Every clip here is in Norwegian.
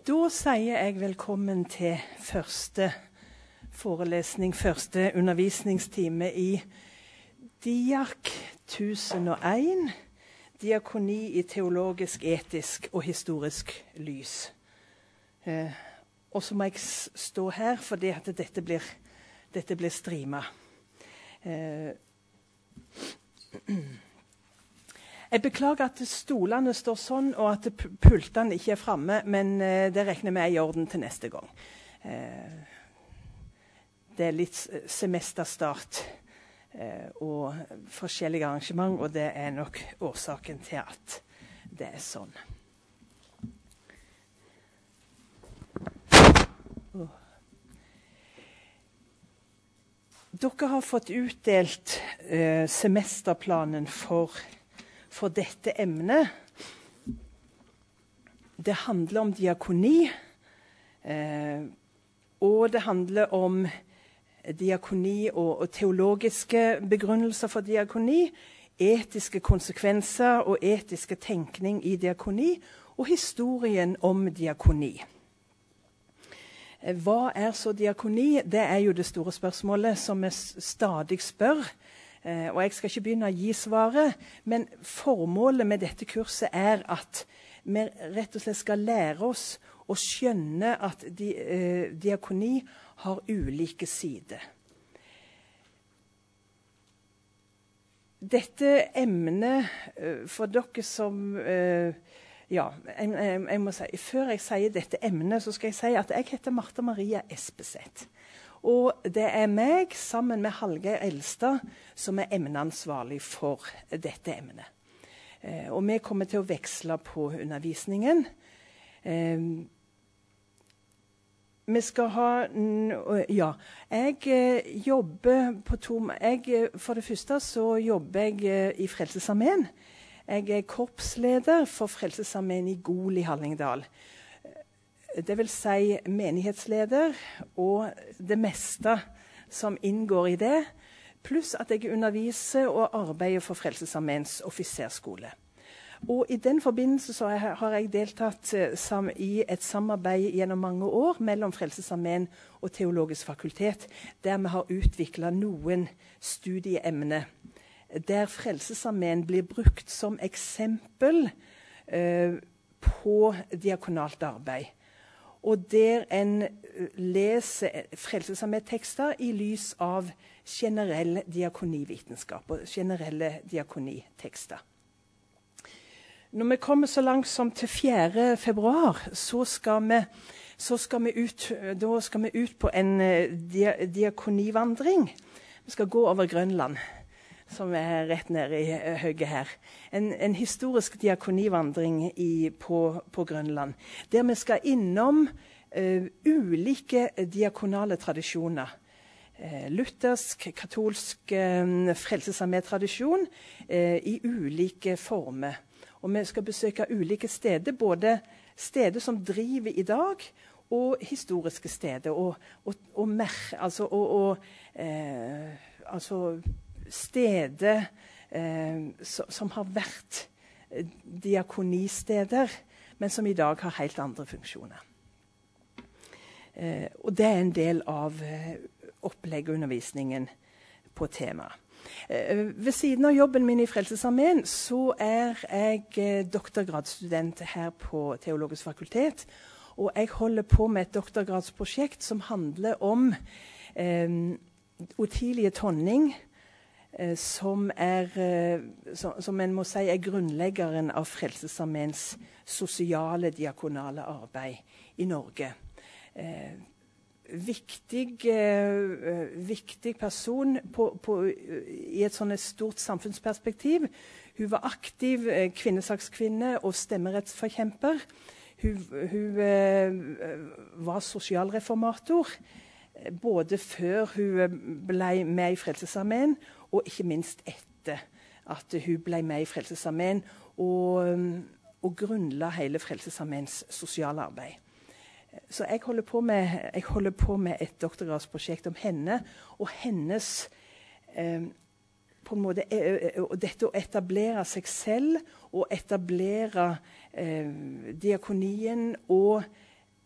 Da sier jeg velkommen til første forelesning, første undervisningstime i Diak 1001, diakoni i teologisk, etisk og historisk lys. Og så må jeg stå her, fordi at dette blir streamet. Jeg beklager at stolene står sånn, og at pultene ikke er fremme, men det regner med i orden til neste gang. Det er litt semesterstart og forskjellige arrangement, og det er nok årsaken til at det er sånn. Dere har fått utdelt semesterplanen for dette emnet. Det handler om diakoni, og det handler om diakoni og teologiske begrunnelser for diakoni, etiske konsekvenser og etiske tenkning i diakoni, og historien om diakoni. Hva er så diakoni? Det er jo det store spørsmålet som vi stadig spør. Og jeg skal ikke begynne å gi svaret, men formålet med dette kurset er at vi rett og slett skal lære oss å skjønne at diakoni har ulike sider. Dette emnet, for dere som jeg må si, før jeg sier dette emnet, så skal jeg si at jeg heter Martha Maria Espeseth. Og det er meg, sammen med Hallgeir Elstad, som er emneansvarlig for dette emnet. Og vi kommer til å veksle på undervisningen. Vi skal ha... jeg jobber på for det første så jobber jeg i Frelsesarmeen. Jeg er korpsleder for Frelsesarmeen i Gol i Hallingdal. Det vil si menighetsleder og det meste som inngår i det, pluss at jeg underviser og arbeider for Frelsesarmeens offiserskole. Og i den forbindelse så har jeg deltatt i et samarbeid gjennom mange år mellom Frelsesarmeen og Teologisk fakultet, der vi har utviklet noen studieemner, der Frelsesarmeen blir brukt som eksempel på diakonalt arbeid. Og der en leser Frelsesarmeen-tekster i lys av generell diakonivitenskap og generelle diakonitekster. Når vi kommer så langt som til 4. februar, så skal vi ut på en diakonivandring. Vi skal gå over Grønland, som er rett nede i høyet her. En historisk diakonivandring på Grønland, der vi skal innom ulike diakonale tradisjoner. Luthersk, katolsk, Frelsesarmeen-tradisjon i ulike former. Og vi skal besøke ulike steder, både steder som driver i dag, og historiske steder. Steder som har vært diakonisteder, men som i dag har helt andre funksjoner. Og det er en del av opplegget og undervisningen på temaet. Ved siden av jobben min i Frelsesarmeen så er jeg doktorgradsstudent her på Teologisk fakultet, og jeg holder på med et doktorgradsprosjekt som handler om Ottilie Tonning, som en må si er grunnleggeren av Frelsesarmeens sosiale diakonale arbeid i Norge. Viktig person i et sånt stort samfunnsperspektiv. Hun var aktiv kvinnesakskvinne og stemmerettsforkjemper. Hun var sosialreformator, både før hun ble med i Frelsesarmeen, og ikke minst etter at hun ble med i Frelsesarmeen og grunnla hele Frelsesarmeens sosiale arbeid. Så jeg holder på med et doktorgradsprosjekt om henne og hennes på en måte, dette å etablere seg selv og etablere diakonien og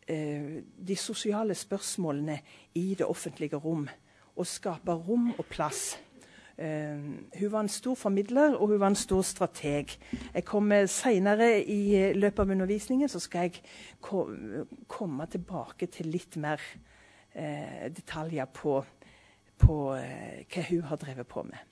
de sosiale spørsmålene i det offentlige rom, og skape rom og plass. Hun var en stor formidler, og hun var en stor strateg. Jeg kommer senere i løpet av undervisningen, så skal jeg komme tilbake til litt mer detaljer på hva hun har drevet på med.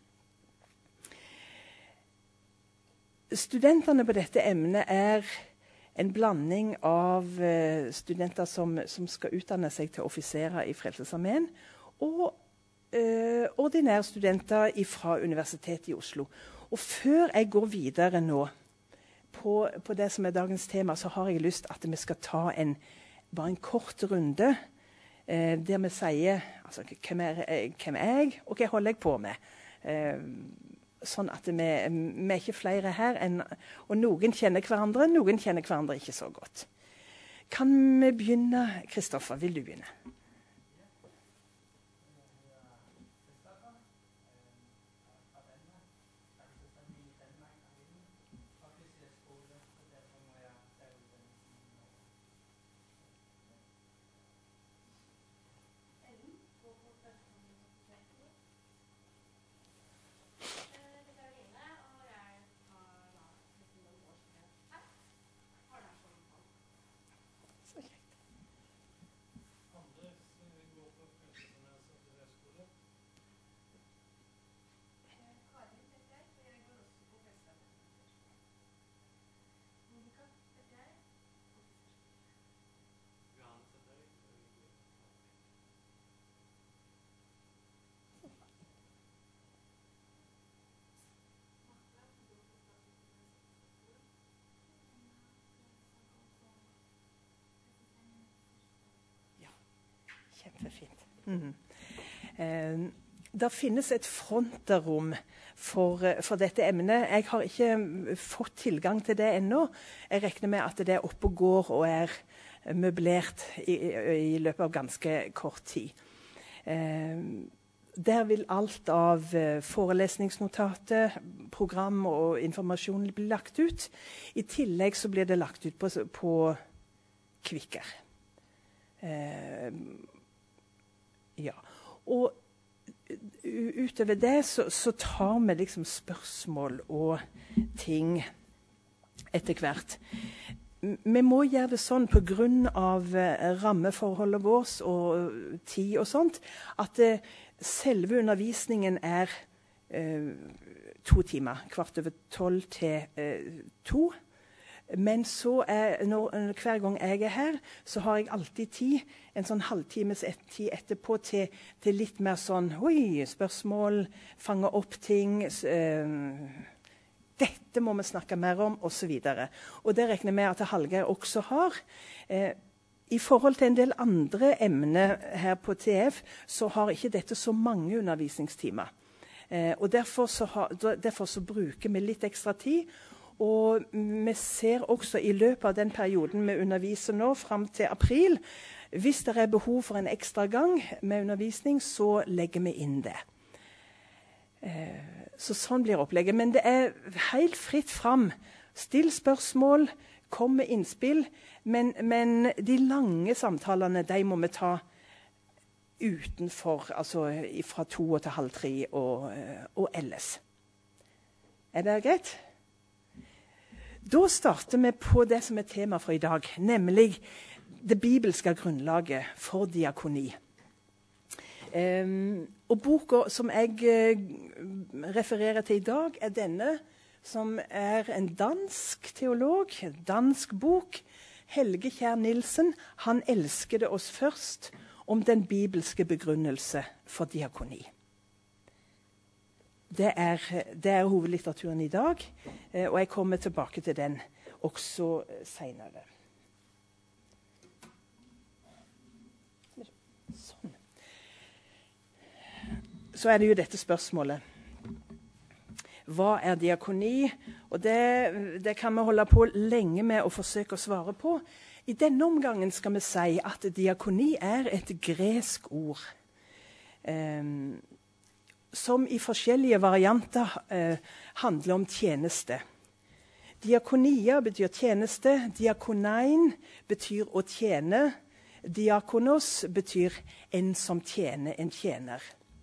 Studentene på dette emnet er en blanding av studenter som skal utdanne seg til offiserer i Frelsesarmeen, og ordinære studenter fra Universitetet i Oslo. Og før jeg går videre nå på det som er dagens tema, så har jeg lyst at vi skal ta bare en kort runde der vi sier altså, hvem er jeg, og hva holder jeg på med. Sånn at vi er ikke flere her, og noen kjenner hverandre ikke så godt. Kan vi begynne? Kristoffer, vil du begynne? Kjempefint. Det finnes et fronterom for dette emnet. Jeg har ikke fått tilgang til det ennå. Jeg regner med at det er oppe og går og er møblert i løpet av ganske kort tid. Der vil alt av forelesningsnotater, program og informasjon bli lagt ut. I tillegg så blir det lagt ut på Kvikker. Ja, og utover det så tar vi liksom spørsmål og ting etter hvert. Vi må gjøre det sånn på grunn av rammeforholdet vårt og tid og sånt, at selve undervisningen er 2 timer, 11:15 til 2. Men så hver gang jeg er her, så har jeg alltid tid, en sånn halvtimes tid etterpå til litt mer sånn spørsmål, fange opp ting, dette må vi snakke mer om, og så videre. Og det regner jeg med at Hallgeir også har. I forhold til en del andre emner her på TF, så har ikke dette så mange undervisningstimer. Og derfor så bruker vi litt ekstra tid. Og vi ser også i løpet av den perioden vi underviser nå, frem til april, hvis det er behov for en ekstra gang med undervisning, så legger vi inn det. Så sånn blir opplegget. Men det er helt fritt fram. Still spørsmål, kom med innspill, men de lange samtalene, de må vi ta utenfor, altså fra 2 til halv 3 og ellers. Er det greit? Da starter vi på det som er tema for i dag, nemlig det bibelske grunnlaget for diakoni. Og boka som jeg refererer til i dag, er denne, som er en dansk teolog, en dansk bok, Helge Kjær Nielsen. Han elsket oss først, om den bibelske begrunnelse for diakoni. Det er hovedlitteraturen i dag, og jeg kommer tilbake til den også senere. Sånn. Så er det jo dette spørsmålet. Hva er diakoni? Og det kan vi holde på lenge med å forsøke å svare på. I denne omgangen skal vi si at diakoni er et gresk ord. Som i forskjellige varianter handler om tjeneste. Diakonia betyr tjeneste, diakonein betyr å tjene, Diakonos betyr en som tjener, en tjener.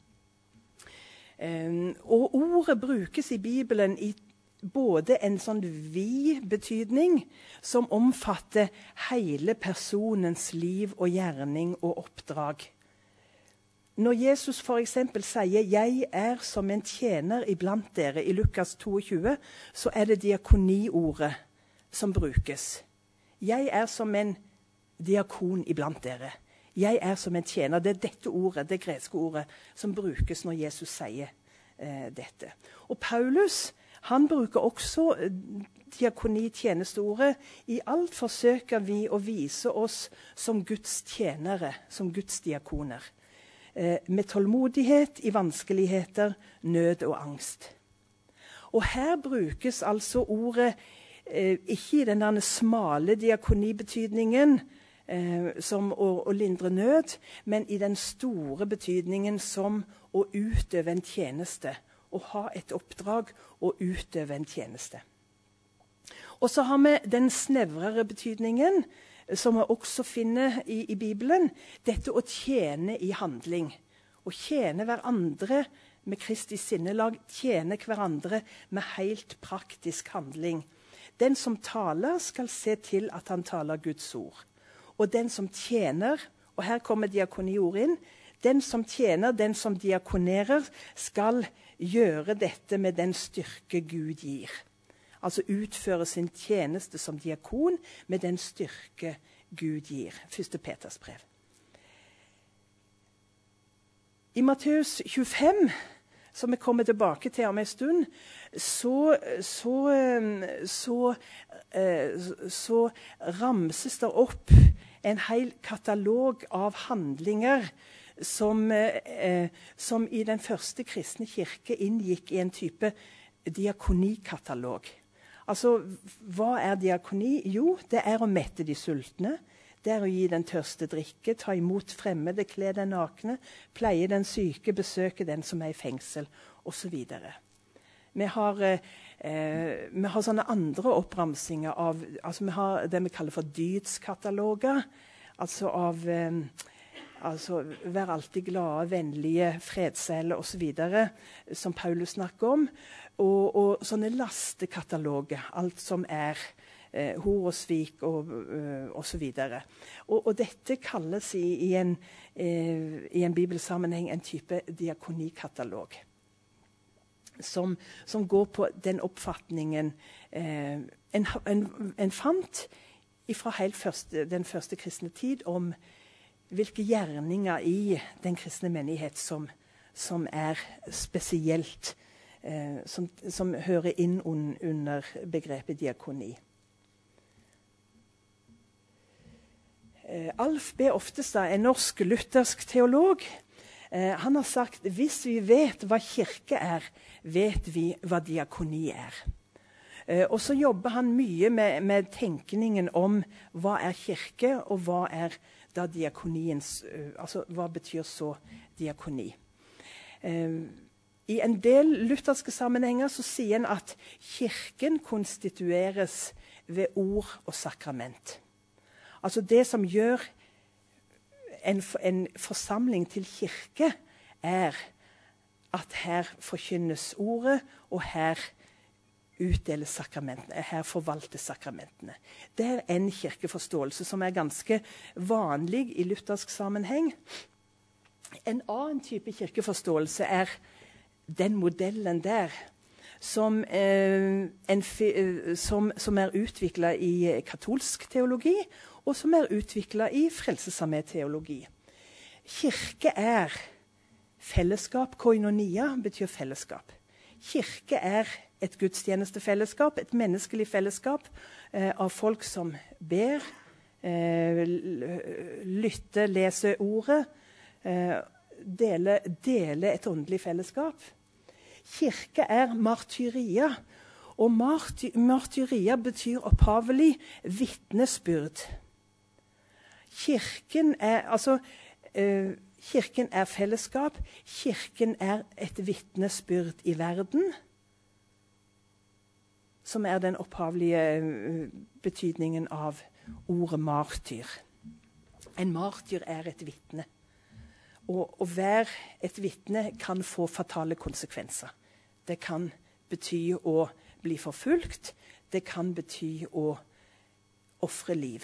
Og ordet brukes i Bibelen i både en sånn vid betydning som omfatter hele personens liv og gjerning og oppdrag. Når Jesus for eksempel sier 'Jeg er som en tjener iblant dere' i Lukas 22, så er det diakoniordet som brukes. Jeg er som en diakon iblant dere. Jeg er som en tjener. Det er dette ordet, det greske ordet, som brukes når Jesus sier dette. Og Paulus, han bruker også diakoni-tjenesteordet. I alt forsøker vi å vise oss som Guds tjenere, som Guds diakoner. Med tålmodighet i vanskeligheter, nød og angst. Og her brukes altså ordet ikke i den der smale diakonibetydningen som å lindre nød, men i den store betydningen som å utøve en tjeneste. Å ha et oppdrag og utøve en tjeneste. Og så har vi den snevrere betydningen, som vi også finner i Bibelen. Dette å tjene i handling. Å tjene hverandre med Kristi sinnelag. Tjene hverandre med helt praktisk handling. Den som taler, skal se til at han taler Guds ord. Og den som tjener, og her kommer diakoniord inn, den som tjener, den som diakonerer, skal gjøre dette med den styrke Gud gir. Altså utføre sin tjeneste som diakon med den styrke Gud gir. 1. Peters brev. I Matteus 25, som vi kommer tilbake til om en stund, så ramses det opp en hel katalog av handlinger som i den første kristne kirke inngikk i en type diakonikatalog. Altså, hva er diakoni? Jo, det er å mette de sultne. Det er å gi den tørste drikke, ta imot fremmede, kle den nakne, pleie den syke, besøke den som er i fengsel, osv. Vi har sånne andre oppramsinger av, altså vi har det vi kaller for dydskataloger, altså vær alltid glade, vennlige, fredsele osv., som Paulus snakker om, og sånne lastekataloger, alt som er hor og svik og så videre. Og dette kalles i en bibelsammenheng en type diakonikatalog, som går på den oppfatningen en fant fra den første kristne tid om hvilke gjerninger i den kristne menighet som er spesielt, som hører inn under begrepet diakoni. Alf B. Oftestad, en norsk luthersk teolog, han har sagt hvis vi vet hva kirke er, vet vi hva diakoni er. Og så jobber han mye med tenkningen om hva er kirke, og hva er da diakoniens, altså hva betyr så diakoni. I en del lutherske sammenhenger så sier han at kirken konstitueres ved ord og sakrament. Altså det som gjør en forsamling til kirke, er at her forkynnes ordet, og her utdeles sakramentene, her forvaltes sakramentene. Det er en kirkeforståelse som er ganske vanlig i luthersk sammenheng. En annen type kirkeforståelse er den modellen der, som er utviklet i katolsk teologi, og som er utviklet i frelsesarmé-teologi. Kirke er fellesskap. Koinonia betyr fellesskap. Kirke er et gudstjenestefellesskap, et menneskelig fellesskap av folk som ber, lytter, leser ordet, deler et åndelig fellesskap. Kirke er martyria, og martyria betyr opphavelig vitnesbyrd. Kirken er fellesskap, kirken er et vitnesbyrd i verden, som er den opphavlige betydningen av ordet martyr. En martyr et vitne. Og å være et vitne kan få fatale konsekvenser. Det kan bety å bli forfulgt. Det kan bety å ofre liv.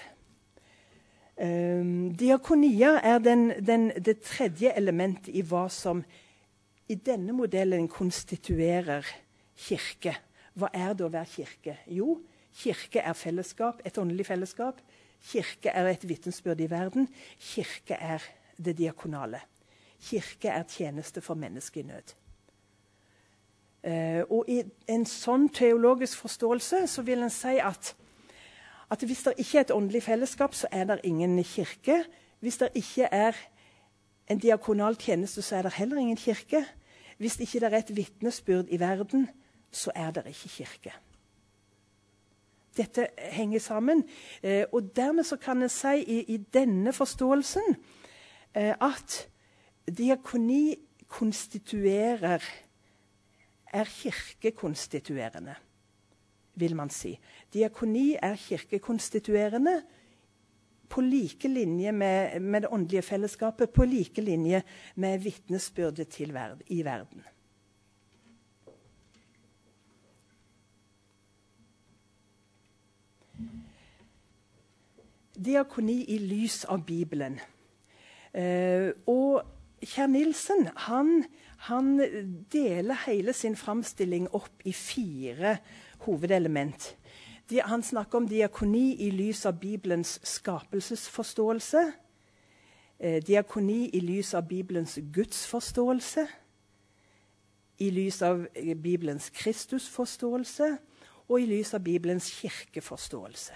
Diakonia det tredje elementet i hva som i denne modellen konstituerer kirke. Hva det å være kirke? Jo, kirke fellesskap, et åndelig fellesskap. Kirke et vitnesbyrd i verden. Kirke det diakonale. Kirke tjeneste for mennesker i nød. Og i en sånn teologisk forståelse så vil en si at hvis det ikke et åndelig fellesskap, så det ingen kirke. Hvis det ikke en diakonal tjeneste, så det heller ingen kirke. Hvis ikke det et vitnesbyrd i verden, så det ikke kirke. Dette henger sammen. Og dermed så kan en si i denne forståelsen at diakoni konstituerer kirkekonstituerende, vil man si. Diakoni kirkekonstituerende på like linje med det åndelige fellesskapet, på like linje med vitnesbyrdet i verden. Diakoni i lys av Bibelen. Og Kjær Nielsen, han deler hele sin framstilling opp i 4 hovedelement. Han snakker om diakoni i lys av Bibelens skapelsesforståelse, diakoni i lys av Bibelens gudsforståelse, i lys av Bibelens Kristusforståelse og i lys av Bibelens kirkeforståelse.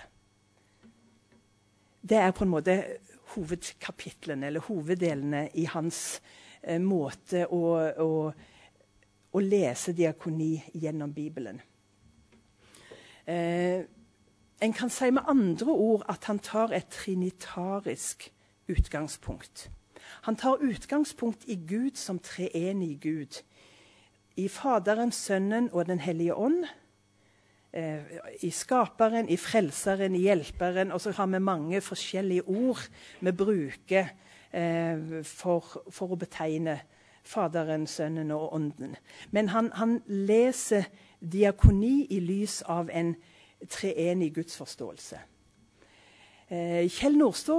Det på en måte hovedkapitlene eller hoveddelene i hans måte å lese diakoni gjennom Bibelen. En kan si med andre ord at han tar et trinitarisk utgangspunkt. Han tar utgangspunkt i Gud som treenig Gud. I Faderen, Sønnen og Den hellige ånd. I Skaperen, i Frelseren, i Hjelperen. Og så har vi mange forskjellige ord vi bruker for å betegne Faderen, Sønnen og Ånden. Men han leser diakoni i lys av en treenig gudsforståelse. Kjell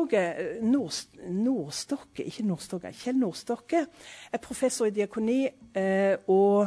Nordstokke professor i diakoni og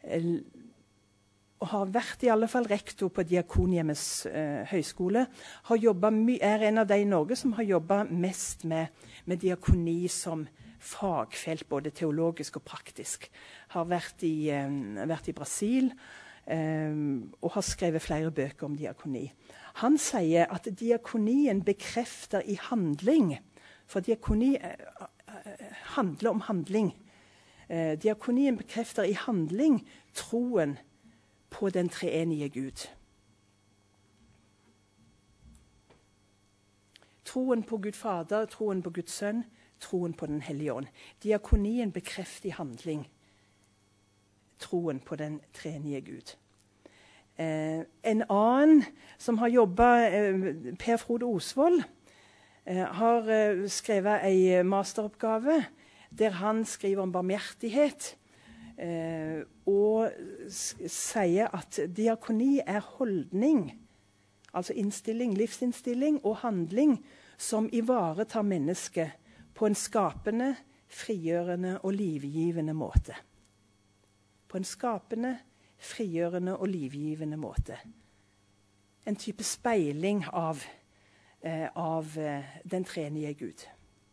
har vært i alle fall rektor på Diakonhjemmets høyskole. En av de i Norge som har jobbet mest med diakoni som fagfelt, både teologisk og praktisk. Har vært i Brasil og har skrevet flere bøker om diakoni. Han sier at diakonien bekrefter i handling, for diakoni handler om handling. Diakonien bekrefter i handling troen på den treenige Gud. Troen på Gud Fader, troen på Guds Sønn, troen på Den hellige ånd. Diakonien bekrefter i handling troen på den treenige Gud. En annen som har jobbet, Per Frode Osvold, har skrevet en masteroppgave der han skriver om barmhjertighet og sier at diakoni holdning, altså innstilling, livsinnstilling og handling som ivaretar mennesket på en skapende, frigjørende og livgivende måte. På en skapende, frigjørende og livgivende måte. En type speiling av den treenige Gud.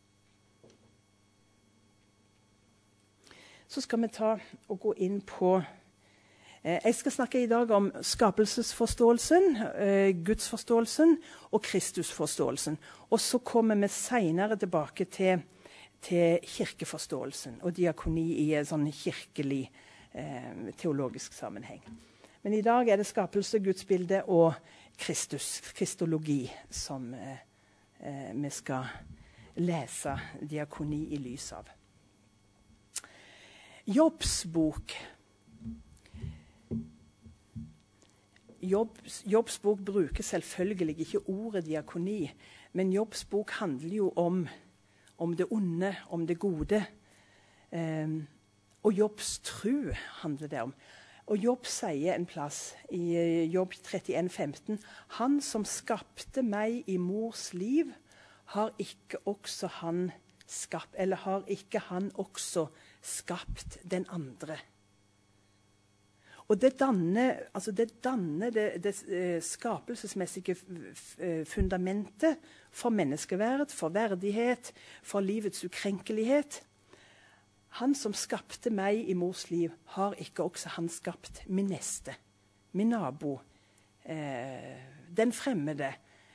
Så skal vi ta og gå inn på jeg skal snakke i dag om skapelsesforståelsen, gudsforståelsen og Kristusforståelsen. Og så kommer vi senere tilbake til kirkeforståelsen og diakoni i en sånn kirkelig teologisk sammenheng. Men i dag det skapelse, gudsbilde og kristologi som vi skal lese diakoni i lys av. Jobbs bok. Jobbs bok bruker selvfølgelig ikke ordet diakoni, men Jobbs bok handler jo om om det onde, om det gode. Og Jobbs tro handler det om. Og Jobb sier en plass i Jobb 31,15: Han som skapte meg i mors liv, har ikke han også skapt den andre? Og det danner det skapelsesmessige fundamentet for menneskeverd, for verdighet, for livets ukrenkelighet. Han som skapte meg i mors liv, har ikke også han skapt min neste, min nabo, den fremmede,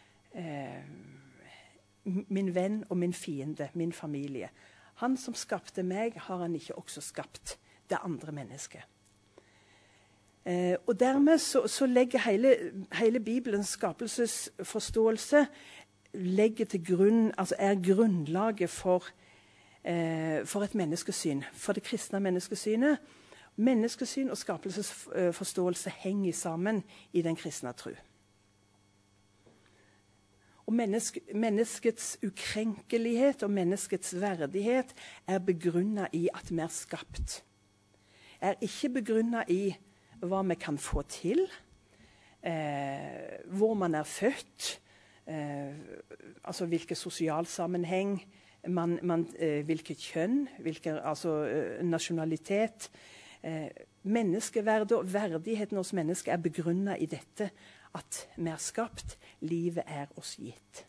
min venn og min fiende, min familie. Han som skapte meg, har han ikke også skapt det andre mennesket. Og dermed så legger hele Bibelens skapelsesforståelse til grunn, er grunnlaget for et menneskesyn, for det kristne menneskesynet. Menneskesyn og skapelsesforståelse henger sammen i den kristne tro. Og menneskets ukrenkelighet og menneskets verdighet er begrunnet i at vi er skapt. Er ikke begrunnet i hva vi kan få til, hvor man er født, hvilken sosial sammenheng, hvilket kjønn, hvilken nasjonalitet. Menneskeverdet og verdigheten hos mennesket er begrunnet i dette, at vi er skapt, livet er oss gitt.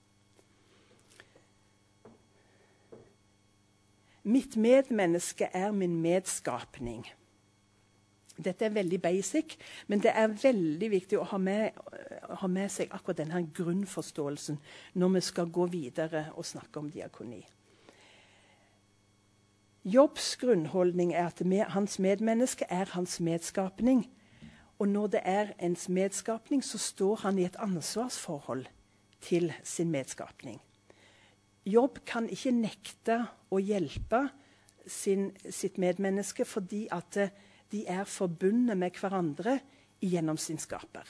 Mitt medmenneske er min medskapning. Dette er veldig basic, men det er veldig viktig å ha med seg akkurat denne grunnforståelsen når vi skal gå videre og snakke om diakoni. Jobbs grunnholdning er at hans medmenneske er hans medskapning. Og når det er ens medskapning, så står han i et ansvarsforhold til sin medskapning. Jobb kan ikke nekte å hjelpe sitt medmenneske fordi at de er forbundet med hverandre gjennom sin skaper.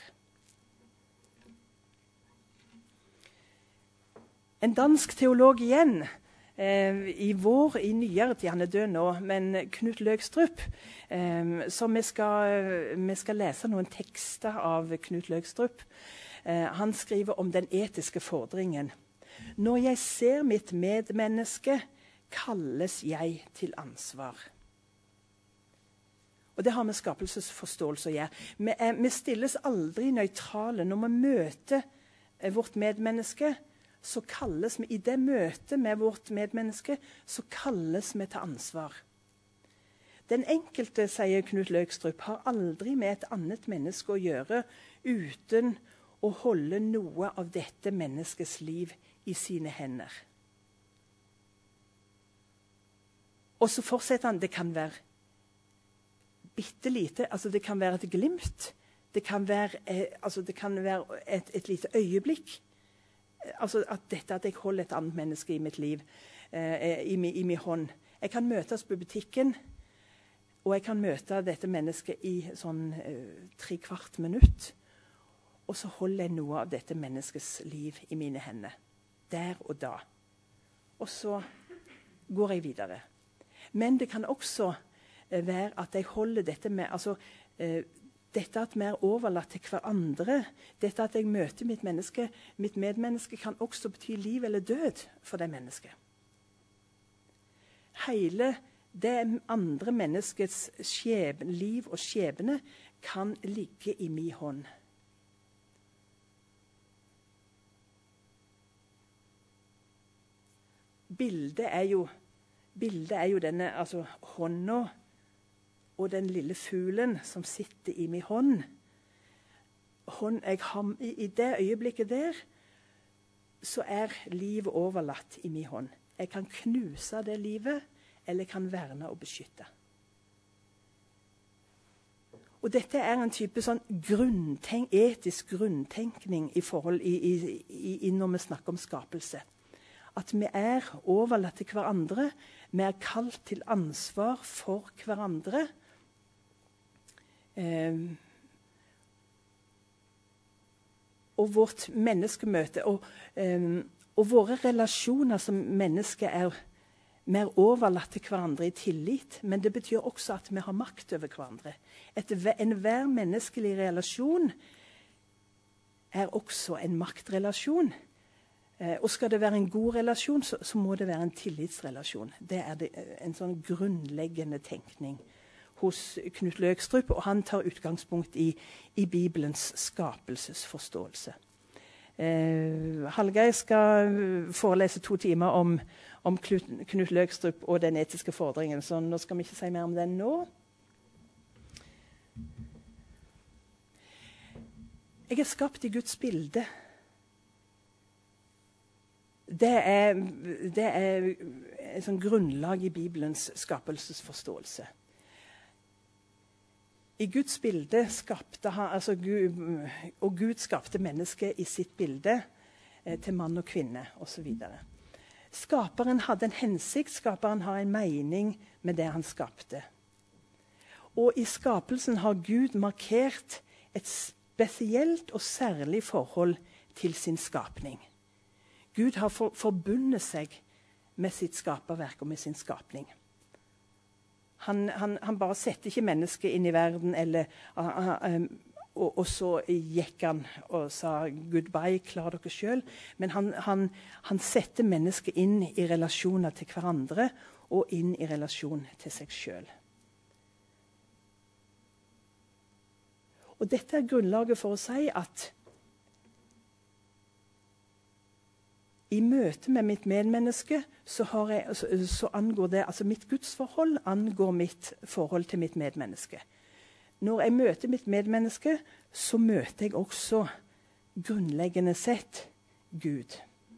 En dansk teolog igjen, i nyere tid, han er død nå, men Knut Løgstrup, så vi skal lese noen tekster av Knut Løgstrup. Han skriver om den etiske fordringen. Når jeg ser mitt medmenneske, kalles jeg til ansvar. Og det har med skapelsesforståelse å gjøre. Vi stilles aldri nøytrale. Når vi møter vårt medmenneske, så kalles vi i det møtet med vårt medmenneske, så kalles vi til ansvar. Den enkelte, sier Knut Løgstrup, har aldri med et annet menneske å gjøre uten å holde noe av dette menneskets liv i sine hender. Og så fortsetter han, det kan være bitte lite, det kan være et glimt, det kan være et lite øyeblikk, at jeg holder et annet menneske i mitt liv, i min hånd. Jeg kan møtes på butikken, og jeg kan møte dette mennesket i sånn 3/4 minutt, og så holder jeg noe av dette menneskets liv i mine hender, der og da. Og så går jeg videre. Men det kan også være at jeg holder dette med, dette at vi er overlatt til hverandre, dette at jeg møter mitt medmenneske kan også bety liv eller død for det mennesket. Hele det andre menneskets liv og skjebne kan ligge i min hånd. Bildet er jo denne hånda og den lille fuglen som sitter i min hånd. I det øyeblikket der så er livet overlatt i min hånd. Jeg kan knuse det livet, eller jeg kan verne og beskytte. Og dette er en type sånn etisk grunntenkning når vi snakker om skapelse. At vi er overlatt til hverandre, vi er kalt til ansvar for hverandre. Og vårt menneskemøte. Og Og våre relasjoner som mennesker er mer overlatt til hverandre i tillit, men det betyr også at vi har makt over hverandre. Enhver menneskelig relasjon er også en maktrelasjon. Og skal det være en god relasjon, så må det være en tillitsrelasjon. Det er en sånn grunnleggende tenkning hos Knut Løgstrup, og han tar utgangspunkt i Bibelens skapelsesforståelse. Hallgeir skal forelese 2 timer om Knut Løgstrup og den etiske fordringen, så nå skal vi ikke si mer om den nå. Jeg er skapt i Guds bilde. Det er et sånn grunnlag i Bibelens skapelsesforståelse. I Guds bilde skapte han, og Gud skapte mennesket i sitt bilde til mann og kvinne osv. Skaperen hadde en hensikt, skaperen har en mening med det han skapte. Og i skapelsen har Gud markert et spesielt og særlig forhold til sin skapning. Gud har forbundet seg med sitt skaperverk og med sin skapning. Han bare setter ikke mennesket inn i verden, og så gikk han og sa goodbye, klar dere selv. Men han setter mennesket inn i relasjoner til hverandre og inn i relasjon til seg selv. Og dette er grunnlaget for å si at i møte med mitt medmenneske så angår det, altså mitt gudsforhold angår mitt forhold til mitt medmenneske. Når jeg møter mitt medmenneske, så møter jeg også grunnleggende sett Gud.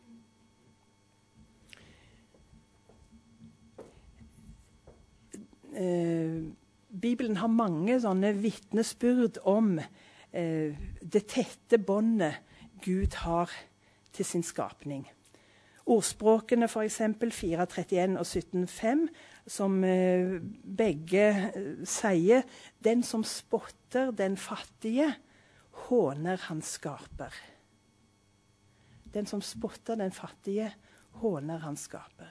Bibelen har mange sånne vitnesbyrd om det tette båndet Gud har til sin skapning. Ordspråkene for eksempel 4.31 og 17.5, som begge sier, den som spotter den fattige, håner han skaper. Den som spotter den fattige, håner han skaper.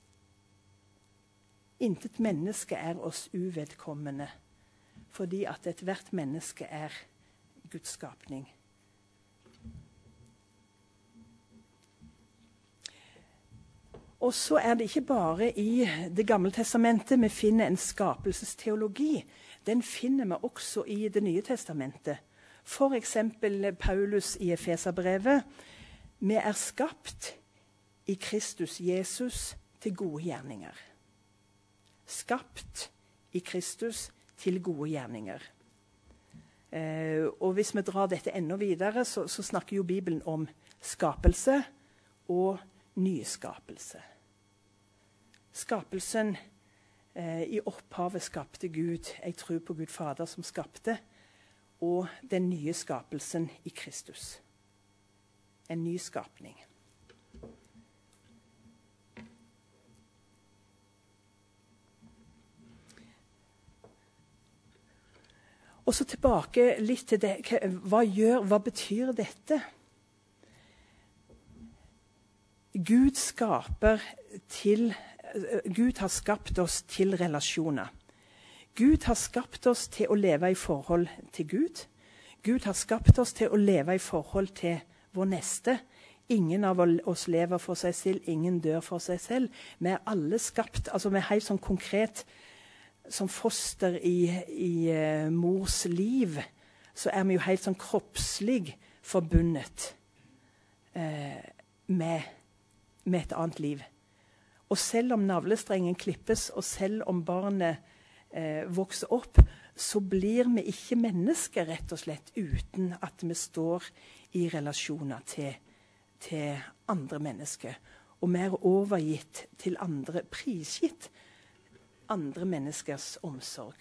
Intet menneske er oss uvedkommende, fordi at ethvert menneske er Guds skapning. Og så er det ikke bare i Det gamle testamentet vi finner en skapelsesteologi. Den finner vi også i Det nye testamentet. For eksempel Paulus i Efeserbrevet. Vi er skapt i Kristus Jesus til gode gjerninger. Skapt i Kristus til gode gjerninger. Og hvis vi drar dette enda videre, så snakker jo Bibelen om skapelse og nyskapelse. Skapelsen i opphavet skapte Gud. Jeg tror på Gud Fader som skapte. Og den nye skapelsen i Kristus. En ny skapning. Og så tilbake litt til det. Hva betyr dette? Gud har skapt oss til relasjoner. Gud har skapt oss til å leve i forhold til Gud. Gud har skapt oss til å leve i forhold til vår neste. Ingen av oss lever for seg selv, ingen dør for seg selv. Vi er alle skapt, altså vi er helt sånn konkret, som foster i mors liv, så er vi jo helt sånn kroppslig forbundet med et annet liv. Og selv om navlestrengen klippes, og selv om barnet vokser opp, så blir vi ikke mennesker rett og slett uten at vi står i relasjoner til andre mennesker. Og vi er overgitt til andre, prisgitt andre menneskers omsorg.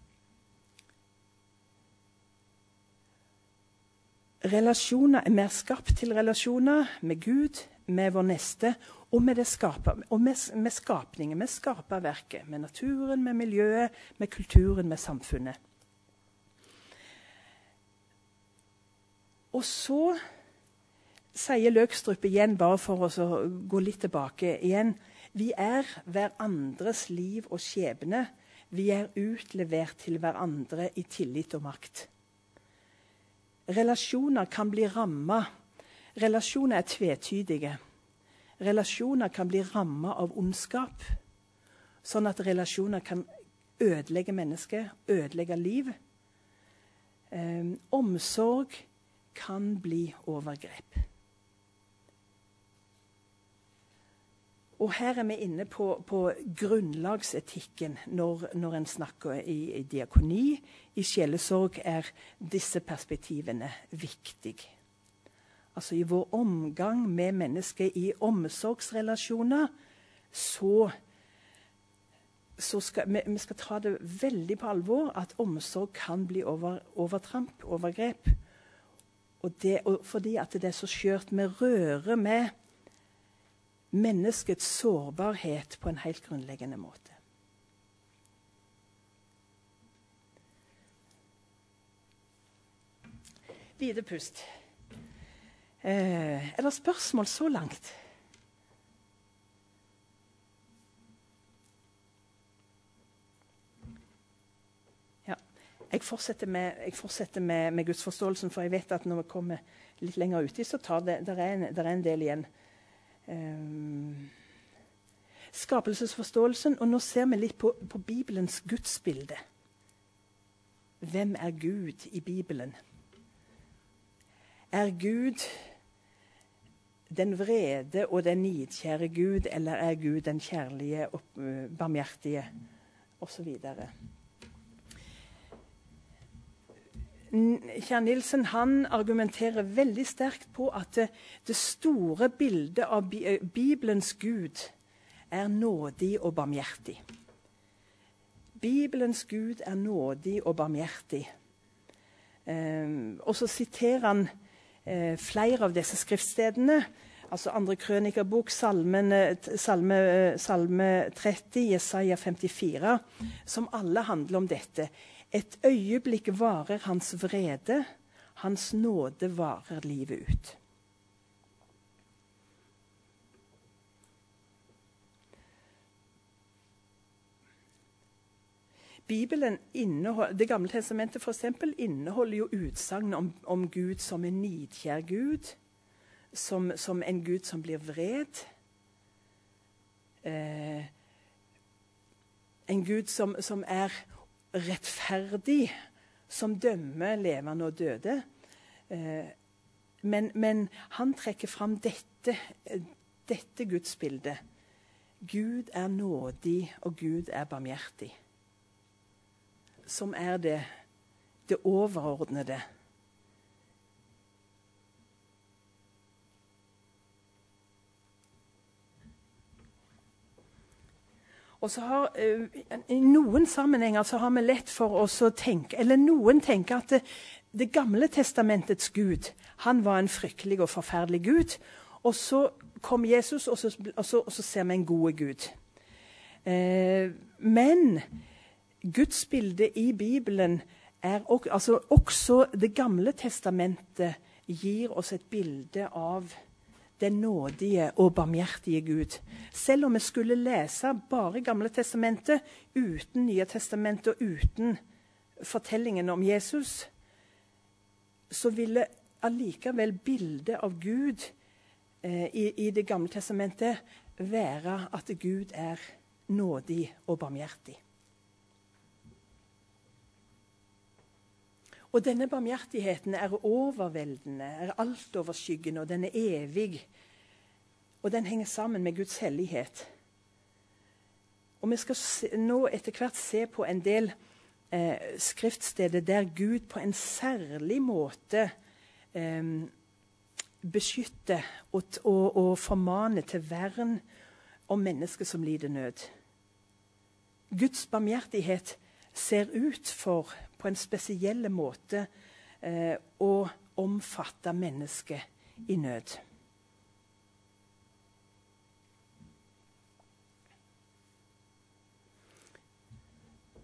Relasjoner er mer skapt til relasjoner med Gud, med vår neste, og med skapningen, med skaperverket, med naturen, med miljøet, med kulturen, med samfunnet. Og så sier Løgstrup igjen, bare for å gå litt tilbake igjen. Vi er hverandres liv og skjebne. Vi er utlevert til hverandre i tillit og makt. Relasjoner kan bli rammet. Relasjoner er tvetydige. Relasjoner kan bli rammet av ondskap, sånn at relasjoner kan ødelegge mennesker, ødelegge liv. Omsorg kan bli overgrep. Og her er vi inne på grunnlagsetikken når en snakker i diakoni. I sjelesorg er disse perspektivene viktige. Altså i vår omgang med mennesker i omsorgsrelasjoner, så skal vi skal ta det veldig på alvor at omsorg kan bli overtramp, overgrep. Og fordi at det er så skjørt, vi rører med menneskets sårbarhet på en helt grunnleggende måte. Hvilepust. Er det spørsmål så langt? Ja. Jeg fortsetter med gudsforståelsen, for jeg vet at når vi kommer litt lenger uti, så der er en del igjen. Skapelsesforståelsen, og nå ser vi litt på Bibelens gudsbilde. Hvem er Gud i Bibelen? Er Gud den vrede og den nidkjære Gud, eller er Gud den kjærlige og barmhjertige, osv.? Kjær Nielsen han argumenterer veldig sterkt på at det store bildet av Bibelens Gud er nådig og barmhjertig. Bibelens Gud er nådig og barmhjertig. Og så siterer han flere av disse skriftstedene, altså 2. Krønikerbok, Salme 30, Jesaja 54, som alle handler om dette. Et øyeblikk varer hans vrede, hans nåde varer livet ut. Bibelen Det gamle testamentet for eksempel, inneholder jo utsagn om Gud som en nidkjær Gud, som en Gud som blir vred, en Gud som er rettferdig, som dømmer levende og døde. Men han trekker fram dette gudsbildet. Gud er nådig, og Gud er barmhjertig. Som er det overordnede. Og så har i noen sammenhenger så har vi lett for oss å tenke, eller noen tenker at det gamle testamentets Gud, han var en fryktelig og forferdelig Gud, og så kom Jesus, og så ser vi en god Gud. Men gudsbildet i Bibelen er også det gamle testamentet gir oss et bilde av den nådige og barmhjertige Gud. Selv om vi skulle lese bare Gamle testamentet uten Nye testamentet og uten fortellingen om Jesus, så ville allikevel bildet av Gud i det Gamle testamentet være at Gud er nådig og barmhjertig. Og denne barmhjertigheten er overveldende, er altoverskyggende, og den er evig. Og den henger sammen med Guds hellighet. Og vi skal nå etter hvert se på en del skriftsteder der Gud på en særlig måte beskytter og formaner til vern om mennesker som lider nød. Guds barmhjertighet ser ut for på en spesiell måte å omfatte mennesket i nød.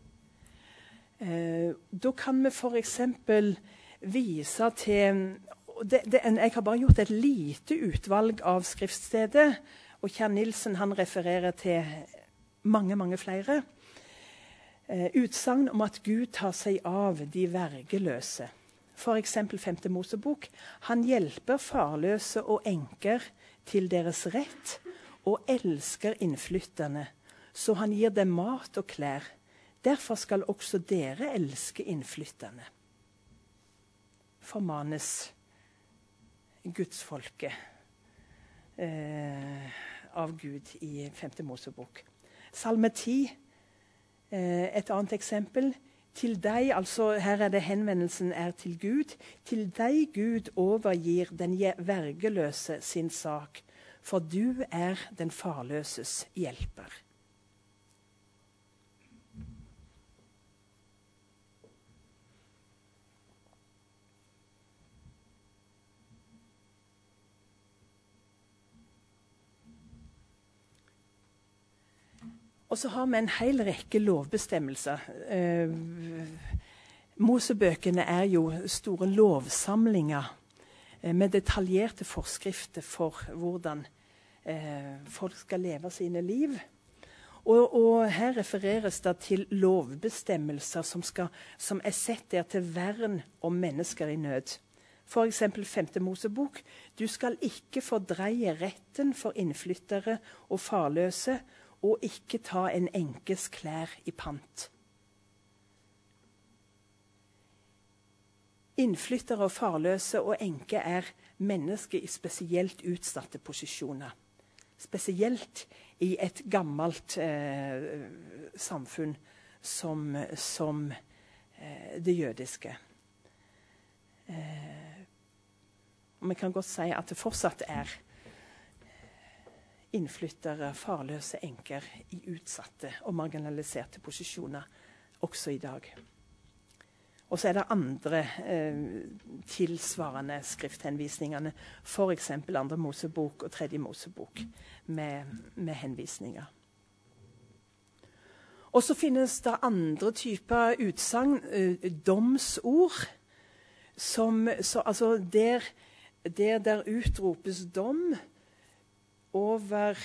Da kan vi for eksempel vise til Jeg har bare gjort et lite utvalg av skriftsteder, og Kjær Nilsen han refererer til mange, mange flere. Utsagn om at Gud tar seg av de vergeløse. For eksempel 5. Mosebok. Han hjelper farløse og enker til deres rett, og elsker innflytterne, så han gir dem mat og klær. Derfor skal også dere elske innflytterne. Formanes gudsfolket av Gud i 5. Mosebok. Salme 10, et annet eksempel. Til deg, altså her er det henvendelsen er til Gud. Til deg, Gud, overgir den vergeløse sin sak, for du er den farløses hjelper. Og så har vi en hel rekke lovbestemmelser. Mosebøkene er jo store lovsamlinger med detaljerte forskrifter for hvordan folk skal leve sine liv. Og her refereres det til lovbestemmelser som er sett der til vern om mennesker i nød. For eksempel 5. Mosebok. Du skal ikke fordreie retten for innflyttere og farløse, og ikke ta en enkes klær i pant. Innflyttere og farløse og enke er mennesker i spesielt utsatte posisjoner. Spesielt i et gammelt samfunn som det jødiske. Og vi kan godt si at det fortsatt er innflyttere, farløse enker i utsatte og marginaliserte posisjoner også i dag. Og så er det andre tilsvarende skrifthenvisningene, for eksempel 2. Mosebok og 3. Mosebok med henvisninger. Og så finnes det andre typer utsagn, domsord, altså der utropes dom over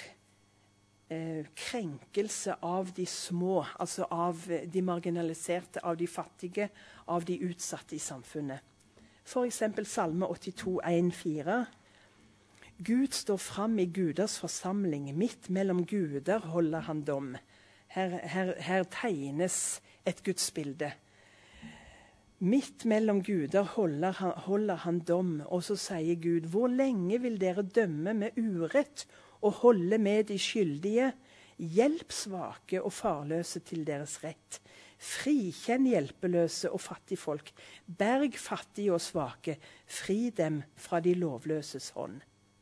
krenkelse av de små, altså av de marginaliserte, av de fattige, av de utsatte i samfunnet. For eksempel Salme 82, 1-4. Gud står fram i guders forsamling, midt mellom guder holder han dom. Her tegnes et gudsbilde. Midt mellom guder holder han dom, og så sier Gud, hvor lenge vil dere dømme med urett og holde med de skyldige? Hjelp svake og farløse til deres rett. Frikjenn hjelpeløse og fattigfolk. Berg fattige og svake. Fri dem fra de lovløses hånd.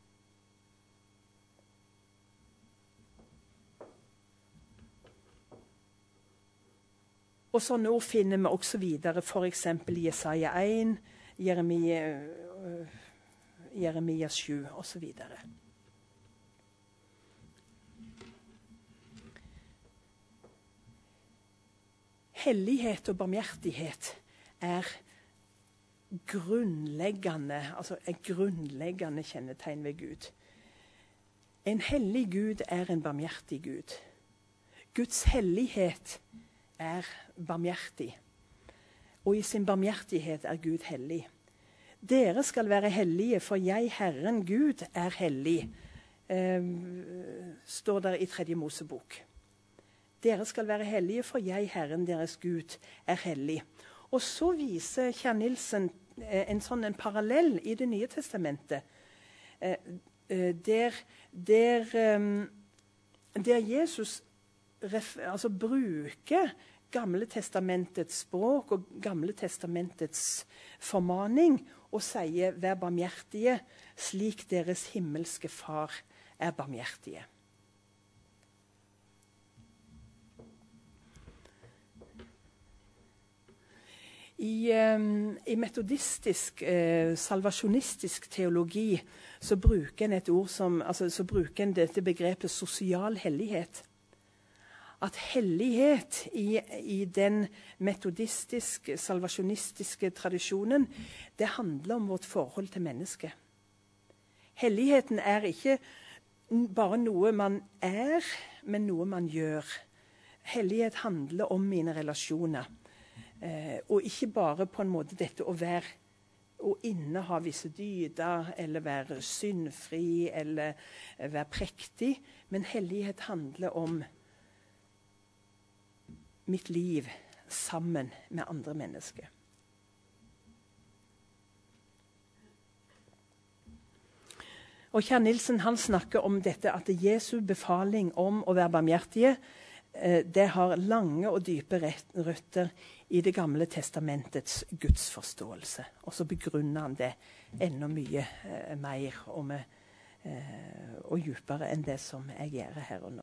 Og sånne ord finner vi også videre, for eksempel i Jesaja 1, Jeremia 7 og så videre. Hellighet og barmhjertighet er grunnleggende kjennetegn ved Gud. En hellig Gud er en barmhjertig Gud. Guds hellighet er barmhjertig, og i sin barmhjertighet er Gud hellig. Dere skal være hellige, for jeg, Herren Gud, er hellig, står der i 3. Mosebok. Dere skal være hellige, for jeg, Herren deres Gud, er hellig. Og så viser Kjær Nilsen en parallell i Det nye testamentet, der Jesus bruker Gamle testamentets språk og Gamle testamentets formaning og sier, vær barmhjertige, slik deres himmelske far er barmhjertige. I metodistisk, salvasjonistisk teologi så bruker en dette begrepet sosial hellighet. at hellighet i den metodistiske, salvasjonistiske tradisjonen, det handler om vårt forhold til mennesket. Helligheten er ikke bare noe man er, men noe man gjør. Hellighet handler om mine relasjoner. Og ikke bare på en måte dette å inneha visse dyder, eller være syndfri, eller være prektig. Men hellighet handler om mitt liv sammen med andre mennesker. Og Kjær Nilsen han snakker om dette at Jesu befaling om å være barmhjertige, det har lange og dype røtter i Det gamle testamentets gudsforståelse. Og så begrunner han det enda mye mer og dypere enn det som jeg gjør her og nå.